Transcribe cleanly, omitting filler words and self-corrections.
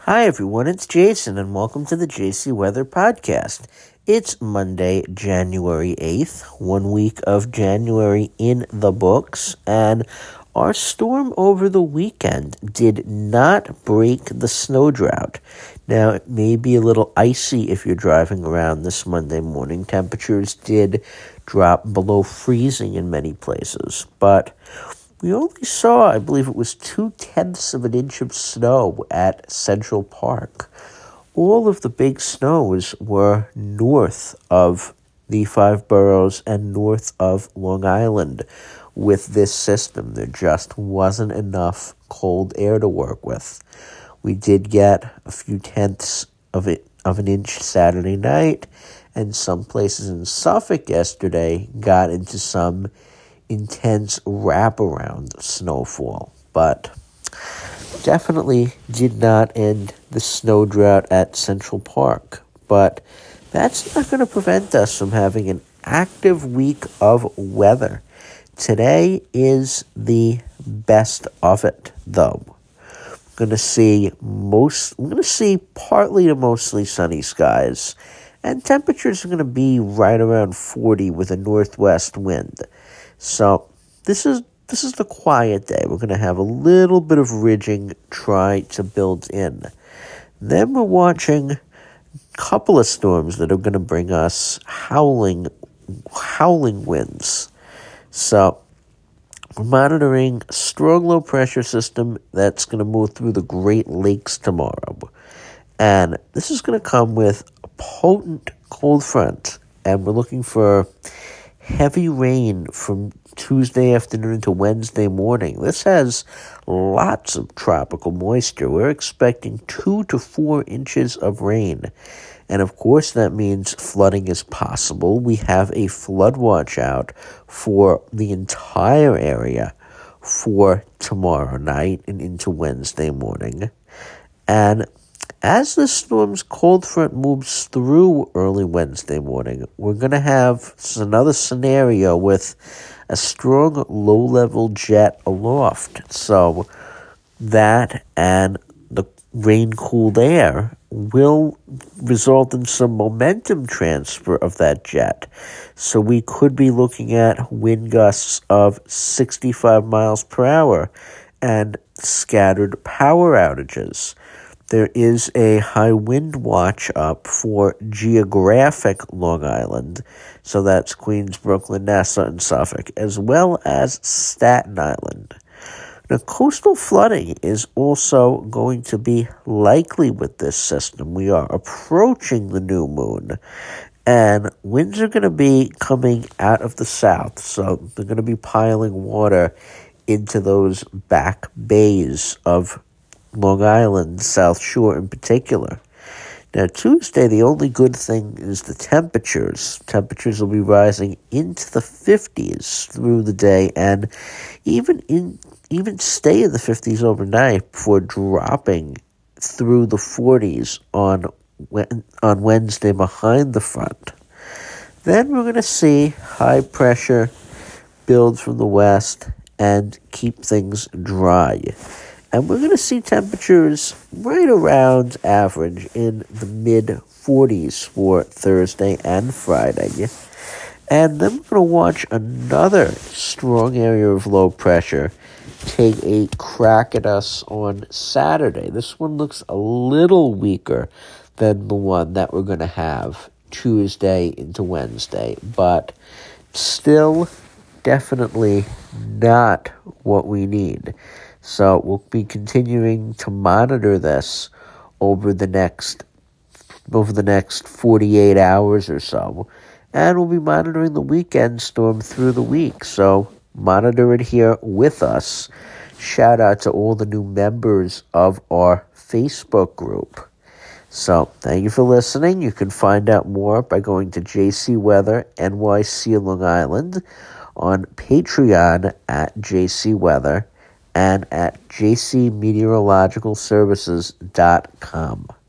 Hi everyone, it's Jason and welcome to the JC Weather Podcast. It's Monday, January 8th, 1 week of January in the books, and our storm over the weekend did not break the snow drought. Now, it may be a little icy if you're driving around this Monday morning. Temperatures did drop below freezing in many places, but we only saw, I believe it was 0.2 of an inch of snow at Central Park. All of the big snows were north of the five boroughs and north of Long Island. With this system, there just wasn't enough cold air to work with. We did get a few tenths of an inch Saturday night, and some places in Suffolk yesterday got into some intense wraparound snowfall, but definitely did not end the snow drought at Central Park. But that's not going to prevent us from having an active week of weather. Today is the best of it, though. I'm going to see partly to mostly sunny skies, and temperatures are going to be right around 40 with a northwest wind. So this is the quiet day. We're going to have a little bit of ridging try to build in. Then we're watching a couple of storms that are going to bring us howling winds. So we're monitoring a strong low pressure system that's going to move through the Great Lakes tomorrow. And this is going to come with a potent cold front. And we're looking for heavy rain from Tuesday afternoon to Wednesday morning. This has lots of tropical moisture. We're expecting 2 to 4 inches of rain. And of course, that means flooding is possible. We have a flood watch out for the entire area for tomorrow night and into Wednesday morning. And as the storm's cold front moves through early Wednesday morning, we're going to have another scenario with a strong low-level jet aloft. So that and the rain-cooled air will result in some momentum transfer of that jet. So we could be looking at wind gusts of 65 miles per hour and scattered power outages. There is a high wind watch up for geographic Long Island, so that's Queens, Brooklyn, Nassau, and Suffolk, as well as Staten Island. Now, coastal flooding is also going to be likely with this system. We are approaching the new moon, and winds are going to be coming out of the south, so they're going to be piling water into those back bays of Long Island, South Shore in particular. Now, Tuesday, the only good thing is the temperatures. Temperatures will be rising into the 50s through the day and even stay in the 50s overnight before dropping through the 40s on Wednesday behind the front. Then we're going to see high pressure build from the west and keep things dry. And we're going to see temperatures right around average in the mid-40s for Thursday and Friday. And then we're going to watch another strong area of low pressure take a crack at us on Saturday. This one looks a little weaker than the one that we're going to have Tuesday into Wednesday, but still definitely not what we need. So we'll be continuing to monitor this over the next 48 hours or so. And we'll be monitoring the weekend storm through the week. So monitor it here with us. Shout out to all the new members of our Facebook group. So thank you for listening. You can find out more by going to JC Weather NYC Long Island on Patreon at JC Weather and at jcmeteorologicalservices.com.